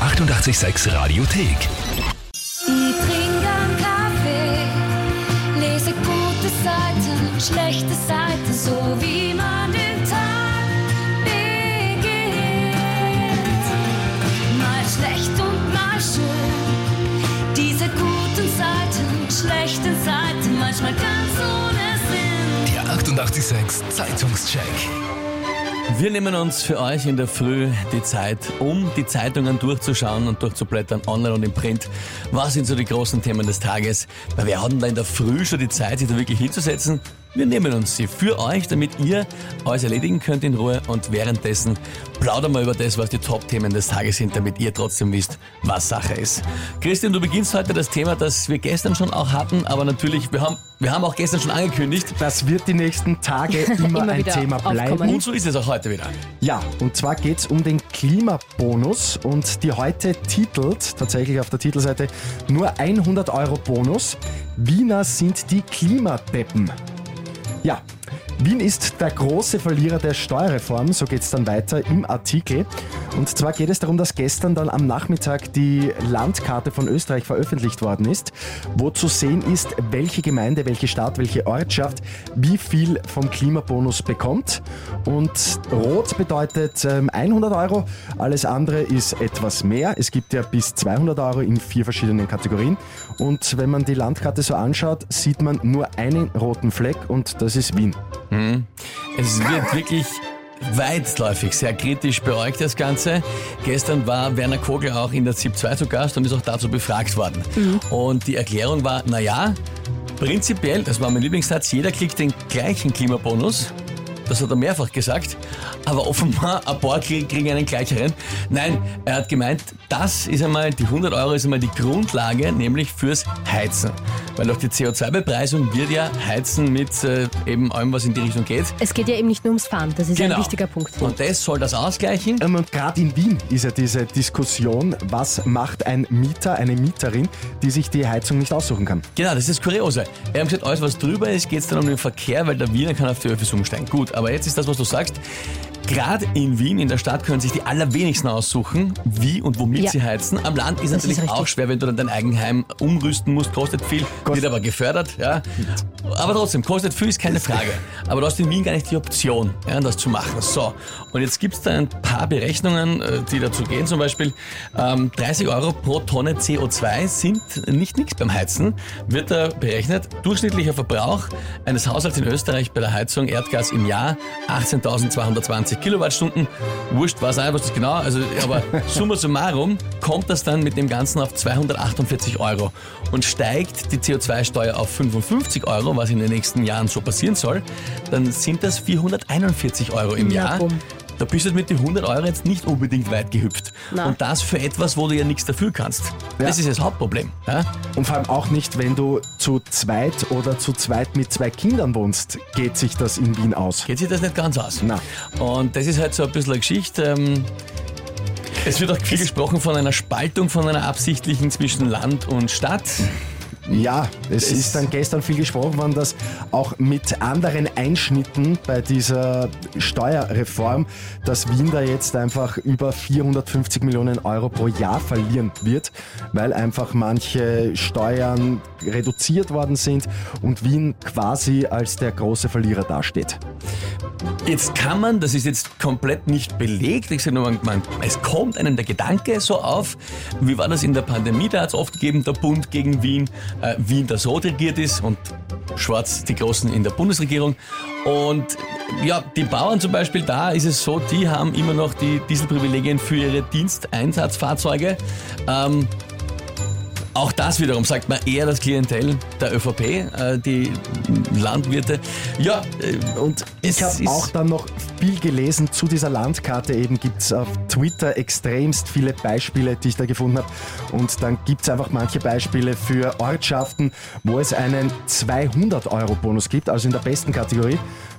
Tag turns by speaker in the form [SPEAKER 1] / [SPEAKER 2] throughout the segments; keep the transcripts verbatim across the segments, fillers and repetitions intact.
[SPEAKER 1] achtundachtzig Komma sechs Radiothek.
[SPEAKER 2] Ich trinke einen Kaffee, lese gute Seiten, schlechte Seiten, so wie man den Tag beginnt. Mal schlecht und mal schön, diese guten Seiten, schlechten Seiten, manchmal ganz ohne Sinn.
[SPEAKER 1] Der achtundachtzig Komma sechs Zeitungscheck.
[SPEAKER 3] Wir nehmen uns für euch in der Früh die Zeit, um die Zeitungen durchzuschauen und durchzublättern, online und im Print. Was sind so die großen Themen des Tages? Weil wir hatten da in der Früh schon die Zeit, sich da wirklich hinzusetzen. Wir nehmen uns sie für euch, damit ihr alles erledigen könnt in Ruhe und währenddessen plaudern wir über das, was die Top-Themen des Tages sind, damit ihr trotzdem wisst, was Sache ist. Christian, du beginnst heute das Thema, das wir gestern schon auch hatten, aber natürlich, wir haben, wir haben auch gestern schon angekündigt.
[SPEAKER 4] Das wird die nächsten Tage immer,
[SPEAKER 5] Immer
[SPEAKER 4] ein
[SPEAKER 5] wieder
[SPEAKER 4] Thema bleiben.
[SPEAKER 5] aufkommen.
[SPEAKER 3] Und so ist es auch heute wieder.
[SPEAKER 4] Ja, und zwar geht es um den Klimabonus und die heute titelt, tatsächlich auf der Titelseite, nur hundert Euro Bonus. Wiener sind die Klimadeppen. Ja, Wien ist der große Verlierer der Steuerreform, so geht es dann weiter im Artikel. Und zwar geht es darum, dass gestern dann am Nachmittag die Landkarte von Österreich veröffentlicht worden ist, wo zu sehen ist, welche Gemeinde, welche Stadt, welche Ortschaft wie viel vom Klimabonus bekommt. Und rot bedeutet ähm, hundert Euro, alles andere ist etwas mehr. Es gibt ja bis zweihundert Euro in vier verschiedenen Kategorien. Und wenn man die Landkarte so anschaut, sieht man nur einen roten Fleck und das ist Wien.
[SPEAKER 3] Es wird wirklich weitläufig sehr kritisch beäugt, das Ganze. Gestern war Werner Kogel auch in der Z I P zwei zu Gast und ist auch dazu befragt worden. Mhm. Und die Erklärung war, naja, prinzipiell, das war mein Lieblingssatz, jeder kriegt den gleichen Klimabonus. Das hat er mehrfach gesagt, aber offenbar ein paar kriegen einen gleicheren. Nein, er hat gemeint, das ist einmal, die hundert Euro ist einmal die Grundlage, nämlich fürs Heizen. Weil durch die C O zwei Bepreisung wird ja Heizen mit äh, eben allem, was in die Richtung geht.
[SPEAKER 5] Es geht ja eben nicht nur ums Fahren, das ist
[SPEAKER 3] Genau.
[SPEAKER 5] ein wichtiger Punkt.
[SPEAKER 3] Und das soll das ausgleichen.
[SPEAKER 4] Ähm, Und gerade in Wien ist ja diese Diskussion, was macht ein Mieter, eine Mieterin, die sich die Heizung nicht aussuchen kann.
[SPEAKER 3] Genau, das ist das Kuriose. Er hat gesagt, alles was drüber ist, geht es dann um den Verkehr, weil der Wiener kann auf die Öffis umsteigen. Gut, aber jetzt ist das, was du sagst. Gerade in Wien, in der Stadt, können sich die allerwenigsten aussuchen, wie und womit
[SPEAKER 5] Ja.
[SPEAKER 3] sie heizen. Am Land ist
[SPEAKER 5] Das
[SPEAKER 3] natürlich
[SPEAKER 5] ist
[SPEAKER 3] auch
[SPEAKER 5] richtig.
[SPEAKER 3] schwer, wenn du dann dein Eigenheim umrüsten musst, kostet viel,
[SPEAKER 4] Kost-
[SPEAKER 3] wird aber gefördert. Ja. Aber trotzdem, kostet viel, ist keine Frage. Aber du hast in Wien gar nicht die Option, ja, das zu machen. So, und jetzt gibt es da ein paar Berechnungen, äh, die dazu gehen. Zum Beispiel ähm, dreißig Euro pro Tonne C O zwei sind nicht nichts beim Heizen. Wird da berechnet, durchschnittlicher Verbrauch eines Haushalts in Österreich bei der Heizung Erdgas im Jahr achtzehntausendzweihundertzwanzig Kilowattstunden. Wurscht, weiß auch, was das genau, also, aber summa summarum kommt das dann mit dem Ganzen auf zweihundertachtundvierzig Euro. Und steigt die C O zwei Steuer auf fünfundfünfzig Euro, was in den nächsten Jahren so passieren soll, dann sind das vierhunderteinundvierzig Euro im
[SPEAKER 5] Ja,
[SPEAKER 3] Jahr.
[SPEAKER 5] bumm.
[SPEAKER 3] Da bist du mit den hundert Euro jetzt nicht unbedingt weit gehüpft.
[SPEAKER 5] Na.
[SPEAKER 3] Und das für etwas, wo du ja nichts dafür kannst. Das ist das Hauptproblem. Ja?
[SPEAKER 4] Und vor allem auch nicht, wenn du zu zweit oder zu zweit mit zwei Kindern wohnst, geht sich das in Wien aus.
[SPEAKER 3] Geht sich das nicht ganz aus.
[SPEAKER 4] Na.
[SPEAKER 3] Und das ist halt so ein bisschen eine Geschichte. Ähm, es wird auch viel gesprochen von einer Spaltung, von einer absichtlichen zwischen Land und Stadt.
[SPEAKER 4] Ja, es
[SPEAKER 3] Das-
[SPEAKER 4] ist dann gestern viel gesprochen worden, dass auch mit anderen Einschnitten bei dieser Steuerreform, dass Wien da jetzt einfach über vierhundertfünfzig Millionen Euro pro Jahr verlieren wird, weil einfach manche Steuern reduziert worden sind und Wien quasi als der große Verlierer dasteht.
[SPEAKER 3] Jetzt kann man, das ist jetzt komplett nicht belegt, ich sage nur, man, man, es kommt einem der Gedanke so auf, wie war das in der Pandemie, da hat es oft gegeben, der Bund gegen Wien, äh, Wien, das rot regiert ist und schwarz die Großen in der Bundesregierung. Und ja, die Bauern zum Beispiel, da ist es so, die haben immer noch die Dieselprivilegien für ihre Diensteinsatzfahrzeuge. Ähm, Auch das wiederum sagt man eher das Klientel der ÖVP, äh, die Landwirte. Ja, äh,
[SPEAKER 4] Und
[SPEAKER 3] es
[SPEAKER 4] ich habe
[SPEAKER 3] ist-
[SPEAKER 4] auch dann noch viel gelesen zu dieser Landkarte. Eben gibt es auf Twitter extremst viele Beispiele, die ich da gefunden habe. Und dann gibt es einfach manche Beispiele für Ortschaften, wo es einen zweihundert Euro Bonus gibt, also in der besten Kategorie.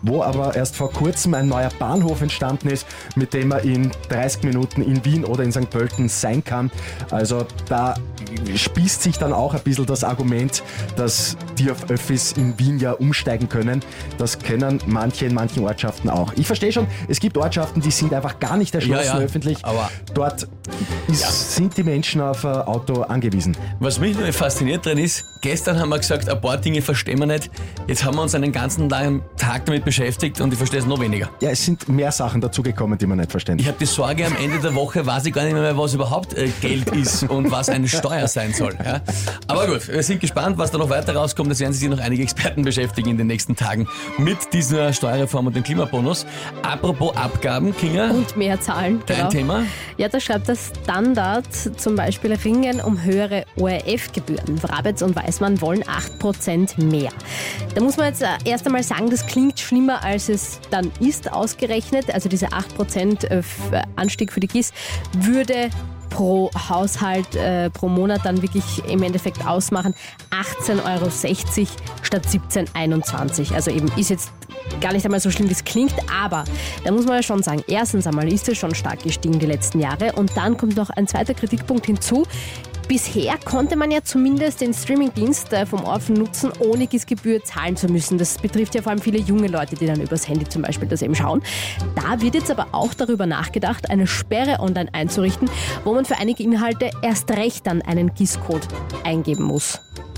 [SPEAKER 4] wo aber erst vor kurzem ein neuer Bahnhof entstanden ist, mit dem man in dreißig Minuten in Wien oder in Sankt Pölten sein kann. Also da spießt sich dann auch ein bisschen das Argument, dass die auf Öffis in Wien ja umsteigen können. Das können manche in manchen Ortschaften auch. Ich verstehe schon, es gibt Ortschaften, die sind einfach gar nicht erschlossen
[SPEAKER 3] Ja, ja,
[SPEAKER 4] öffentlich.
[SPEAKER 3] aber-
[SPEAKER 4] Dort ist, sind die Menschen auf ein Auto angewiesen.
[SPEAKER 3] Was mich nur fasziniert dran ist, gestern haben wir gesagt, ein paar Dinge verstehen wir nicht. Jetzt haben wir uns einen ganzen langen Tag damit beschäftigt und ich verstehe es noch weniger.
[SPEAKER 4] Ja, es sind mehr Sachen dazugekommen, die man nicht verstehen.
[SPEAKER 3] Ich habe die Sorge, am Ende der Woche weiß ich gar nicht mehr, was überhaupt äh, Geld ist und was eine Steuer sein soll. Ja? Aber gut, wir sind gespannt, was da noch weiter rauskommt. Es werden sich noch einige Experten beschäftigen in den nächsten Tagen mit dieser Steuerreform und dem Klimabonus. Apropos Abgaben, Kinga,
[SPEAKER 5] Und mehr Zahlen.
[SPEAKER 3] dein
[SPEAKER 5] Genau.
[SPEAKER 3] Thema?
[SPEAKER 5] Ja, da schreibt der Standard zum Beispiel Ringen um höhere O R F-Gebühren. Wrabetz und Weißmann wollen acht Prozent mehr. Da muss man jetzt äh, erst einmal sagen, das klingt schlimmer, als es dann ist, ausgerechnet. Also diese acht Prozent äh, f- Anstieg für die G I S würde pro Haushalt, äh, pro Monat dann wirklich im Endeffekt ausmachen achtzehn Euro sechzig statt siebzehn Euro einundzwanzig. Also eben ist jetzt gar nicht einmal so schlimm, wie es klingt, aber da muss man ja schon sagen, erstens einmal ist es schon stark gestiegen die letzten Jahre und dann kommt noch ein zweiter Kritikpunkt hinzu. Bisher konnte man ja zumindest den Streamingdienst äh, vom Orphan nutzen, ohne G I S-Gebühr zahlen zu müssen. Das betrifft ja vor allem viele junge Leute, die dann übers Handy zum Beispiel das eben schauen. Da wird jetzt aber auch darüber nachgedacht, eine Sperre online einzurichten, wo man für einige Inhalte erst recht dann einen G I S-Code eingeben muss.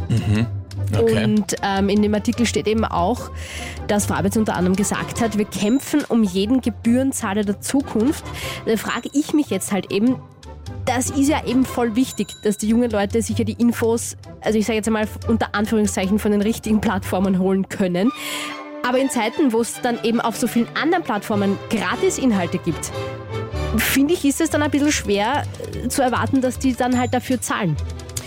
[SPEAKER 3] Okay.
[SPEAKER 5] Und ähm, in dem Artikel steht eben auch, dass Wrabetz unter anderem gesagt hat, wir kämpfen um jeden Gebührenzahler der Zukunft. Da frage ich mich jetzt halt eben, das ist ja eben voll wichtig, dass die jungen Leute sich ja die Infos, also ich sage jetzt einmal unter Anführungszeichen, von den richtigen Plattformen holen können. Aber in Zeiten, wo es dann eben auf so vielen anderen Plattformen Gratis-Inhalte gibt, finde ich, ist es dann ein bisschen schwer äh, zu erwarten, dass die dann halt dafür zahlen.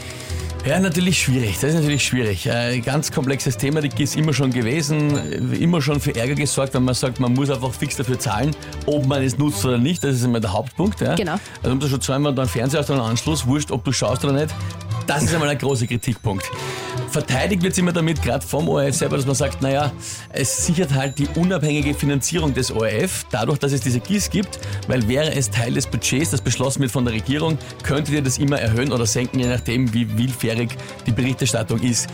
[SPEAKER 3] Ja, natürlich schwierig. Das ist natürlich schwierig. Ein ganz komplexes Thema, die ist immer schon gewesen, immer schon für Ärger gesorgt, wenn man sagt, man muss einfach fix dafür zahlen, ob man es nutzt oder nicht. Das ist immer der Hauptpunkt. Ja.
[SPEAKER 5] Genau.
[SPEAKER 3] Also um du schon zweimal dann Fernseher hast oder einen Anschluss, wurscht, ob du schaust oder nicht. Das ist einmal ein großer Kritikpunkt. Verteidigt wird es immer damit, gerade vom O R F selber, dass man sagt, naja, es sichert halt die unabhängige Finanzierung des O R F, dadurch, dass es diese G I S gibt, weil wäre es Teil des Budgets, das beschlossen wird von der Regierung, könntet ihr das immer erhöhen oder senken, je nachdem, wie willfährig die Berichterstattung ist.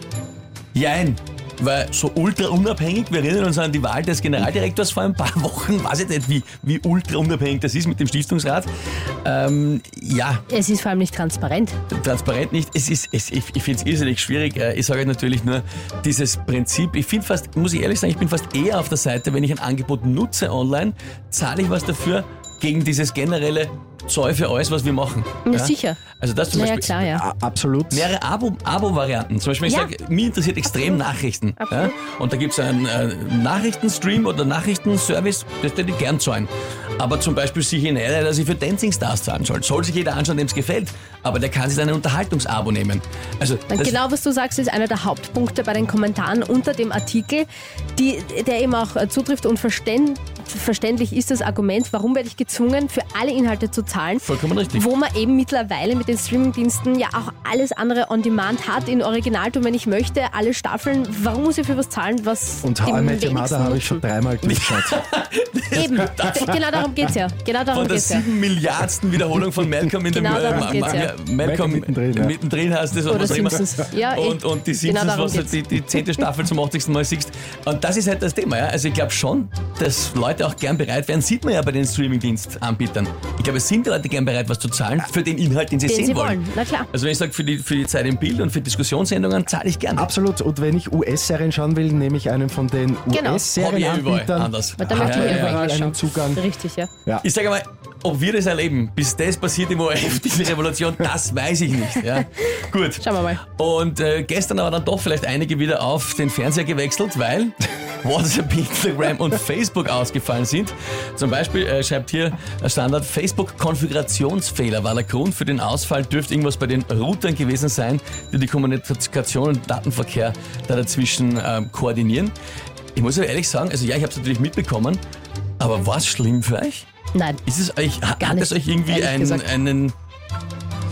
[SPEAKER 3] Jein. Weil so ultra unabhängig, wir erinnern uns an die Wahl des Generaldirektors vor ein paar Wochen, weiß ich nicht, wie, wie ultra unabhängig das ist mit dem Stiftungsrat. Ähm, ja,
[SPEAKER 5] Es ist vor allem nicht transparent.
[SPEAKER 3] transparent nicht. Es ist, es, ich ich finde es irrsinnig schwierig. Äh, Ich sage natürlich nur, dieses Prinzip, ich finde fast, muss ich ehrlich sagen, ich bin fast eher auf der Seite, wenn ich ein Angebot nutze online, zahle ich was dafür gegen dieses generelle Zahl für alles, was wir machen.
[SPEAKER 5] Ja, sicher.
[SPEAKER 3] Also das zum
[SPEAKER 5] Na ja,
[SPEAKER 3] Beispiel.
[SPEAKER 5] klar, ja.
[SPEAKER 4] A- Absolut.
[SPEAKER 3] Mehrere Abo- Abo-Varianten. Zum Beispiel, wenn
[SPEAKER 5] Ja.
[SPEAKER 3] ich sage, mir interessiert extrem Nachrichten. Ja?
[SPEAKER 5] Absolut.
[SPEAKER 3] Und da gibt es einen äh, Nachrichtenstream oder Nachrichtenservice, das würde ich gern zahlen. Aber zum Beispiel sehe ich nicht, dass ich für Dancing Stars zahlen soll. Soll sich jeder anschauen, dem es gefällt. Aber der kann sich dann ein Unterhaltungsabo nehmen. Also
[SPEAKER 5] Und
[SPEAKER 3] das,
[SPEAKER 5] genau, was du sagst, ist einer der Hauptpunkte bei den Kommentaren unter dem Artikel, die, der eben auch äh, zutrifft und verständ, verständlich ist das Argument, warum werde ich gezwungen, für alle Inhalte zu zahlen,
[SPEAKER 3] vollkommen richtig.
[SPEAKER 5] wo man eben mittlerweile mit den Streamingdiensten ja auch alles andere on demand hat, in Originalton, wenn ich möchte, alle Staffeln. Warum muss ich für was zahlen, was
[SPEAKER 4] Und
[SPEAKER 5] die
[SPEAKER 4] How I Met Your
[SPEAKER 5] wenigsten
[SPEAKER 4] Mother habe ich schon
[SPEAKER 5] nutzen?
[SPEAKER 4] dreimal durchgeschaut.
[SPEAKER 5] Eben, D- genau darum geht's ja. Genau darum
[SPEAKER 3] Von der
[SPEAKER 5] geht's ja.
[SPEAKER 3] sieben Milliardsten Wiederholung von Malcolm in
[SPEAKER 5] Genau
[SPEAKER 3] dem
[SPEAKER 5] darum
[SPEAKER 3] Ma-
[SPEAKER 5] geht's
[SPEAKER 3] Ma-
[SPEAKER 5] ja.
[SPEAKER 3] Malcolm,
[SPEAKER 4] Malcolm mittendrin, ja.
[SPEAKER 3] mittendrin heißt das
[SPEAKER 5] Oder
[SPEAKER 3] was auch immer.
[SPEAKER 5] Simpsons. Ja, eh.
[SPEAKER 3] und, und die
[SPEAKER 5] Genau
[SPEAKER 3] Simpsons,
[SPEAKER 5] darum
[SPEAKER 3] was halt
[SPEAKER 5] geht's.
[SPEAKER 3] die, die zehnte Staffel zum achtzigsten Mal siehst. Und das ist halt das Thema. Ja? Also ich glaube schon, dass Leute auch gern bereit wären, sieht man ja bei den Streamingdienstanbietern. Ich glaube, es sind die Leute gern bereit, was zu zahlen für den Inhalt, den sie
[SPEAKER 5] Den
[SPEAKER 3] sehen
[SPEAKER 5] sie
[SPEAKER 3] wollen.
[SPEAKER 5] wollen, na klar.
[SPEAKER 3] Also wenn ich sage, für die, für die Zeit im Bild und für Diskussionssendungen zahle ich gerne.
[SPEAKER 4] Absolut. Und wenn ich U S-Serien schauen will, nehme ich einen von den
[SPEAKER 5] Genau.
[SPEAKER 3] Habe ich ja überall
[SPEAKER 4] U S-Serienanbietern.
[SPEAKER 3] anders.
[SPEAKER 5] Weil da
[SPEAKER 4] Hat
[SPEAKER 5] möchte
[SPEAKER 4] man
[SPEAKER 5] ich ja
[SPEAKER 4] überall
[SPEAKER 5] eigentlich
[SPEAKER 4] einen
[SPEAKER 5] schauen.
[SPEAKER 4] Zugang.
[SPEAKER 5] Richtig, ja.
[SPEAKER 4] Ja.
[SPEAKER 3] Ich sage mal, ob wir das erleben, bis das passiert im O R F, diese Revolution, das weiß ich nicht. Ja. Gut.
[SPEAKER 5] Schauen wir mal.
[SPEAKER 3] Und äh, gestern aber dann doch vielleicht einige wieder auf den Fernseher gewechselt, weil WhatsApp, Instagram und Facebook ausgefallen sind. Zum Beispiel äh, schreibt hier der Standard, Facebook-Konfigurationsfehler war der Grund für den Ausfall, dürfte irgendwas bei den Routern gewesen sein, die die Kommunikation und Datenverkehr da dazwischen ähm, koordinieren. Ich muss aber ehrlich sagen, also ja, ich habe es natürlich mitbekommen, aber war es schlimm für euch?
[SPEAKER 5] Nein.
[SPEAKER 3] Ist es euch, ha-
[SPEAKER 5] Gar
[SPEAKER 3] hat
[SPEAKER 5] nicht,
[SPEAKER 3] es euch irgendwie
[SPEAKER 5] ehrlich
[SPEAKER 3] einen,
[SPEAKER 5] gesagt.
[SPEAKER 3] einen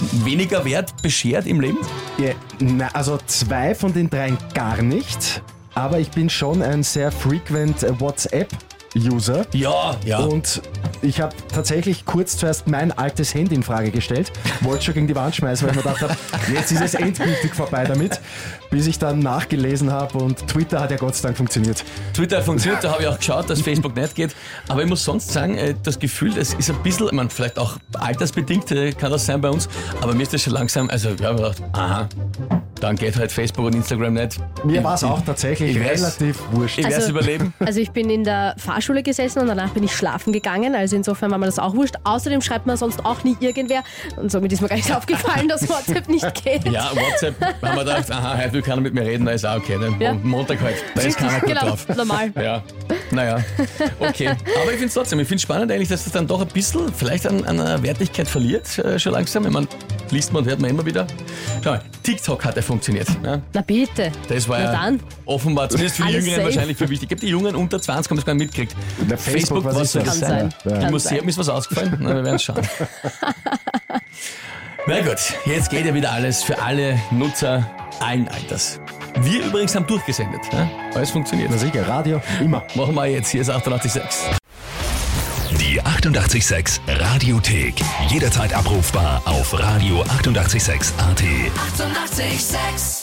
[SPEAKER 3] weniger Wert beschert im Leben?
[SPEAKER 4] Ja, na, also zwei von den dreien gar nicht. aber ich bin schon ein sehr frequent WhatsApp-User.
[SPEAKER 3] Ja, ja.
[SPEAKER 4] Und ich habe tatsächlich kurz zuerst mein altes Handy in Frage gestellt, wollte schon gegen die Wand schmeißen, weil ich mir gedacht habe, jetzt ist es endgültig vorbei damit, bis ich dann nachgelesen habe und Twitter hat ja Gott sei Dank funktioniert.
[SPEAKER 3] Twitter funktioniert, da habe ich auch geschaut, dass Facebook nicht geht. Aber ich muss sonst sagen, äh, das Gefühl, das ist ein bisschen, ich meine, vielleicht auch altersbedingt äh, kann das sein bei uns, aber mir ist das schon langsam, also ich habe gedacht, aha, dann geht halt Facebook und Instagram nicht.
[SPEAKER 4] Mir war es auch tatsächlich
[SPEAKER 3] ich weiß-
[SPEAKER 4] relativ wurscht.
[SPEAKER 3] Ich werde es
[SPEAKER 5] Also-
[SPEAKER 3] überleben.
[SPEAKER 5] Also ich bin in der Fahrschule gesessen und danach bin ich schlafen gegangen. Also insofern war mir das auch wurscht. Außerdem schreibt mir sonst auch nie irgendwer. Und somit ist mir gar nicht aufgefallen, dass WhatsApp nicht geht.
[SPEAKER 3] Ja, WhatsApp, haben wir gedacht, aha, heute will keiner mit mir reden, da ist auch okay. Ne?
[SPEAKER 5] Ja.
[SPEAKER 3] Montag halt, da ist keiner gut
[SPEAKER 5] Genau,
[SPEAKER 3] drauf.
[SPEAKER 5] normal.
[SPEAKER 3] Ja, naja, okay. Aber ich finde es trotzdem, ich finde es spannend eigentlich, dass das dann doch ein bisschen vielleicht an, an einer Wertigkeit verliert, äh, schon langsam. Ich meine, liest man und hört man immer wieder. Schau mal, TikTok hat ja funktioniert. Ne?
[SPEAKER 5] Na bitte.
[SPEAKER 3] Das war
[SPEAKER 5] Na
[SPEAKER 3] ja
[SPEAKER 5] dann.
[SPEAKER 3] offenbar, zumindest für die
[SPEAKER 5] Alles
[SPEAKER 3] Jüngeren
[SPEAKER 5] safe.
[SPEAKER 3] wahrscheinlich für wichtig. Ich glaube, die Jungen unter zwanzig haben das gar nicht mitgekriegt.
[SPEAKER 4] Na, Facebook, was ist
[SPEAKER 3] soll
[SPEAKER 4] das?
[SPEAKER 5] Kann sein.
[SPEAKER 4] Ja.
[SPEAKER 5] Kann
[SPEAKER 3] Im Museum
[SPEAKER 5] sein.
[SPEAKER 3] ist was ausgefallen? Na, wir werden schauen. Na gut, jetzt geht ja wieder alles für alle Nutzer allen Alters. Wir übrigens haben durchgesendet. Ne? Alles funktioniert.
[SPEAKER 4] Na sicher, Radio, immer.
[SPEAKER 3] Machen wir jetzt. Hier ist achtundachtzig Komma sechs.
[SPEAKER 1] Die achtundachtzig Komma sechs Radiothek. Jederzeit abrufbar auf radio achtundachtzig Komma sechs Punkt at.
[SPEAKER 2] Achtundachtzig Komma sechs.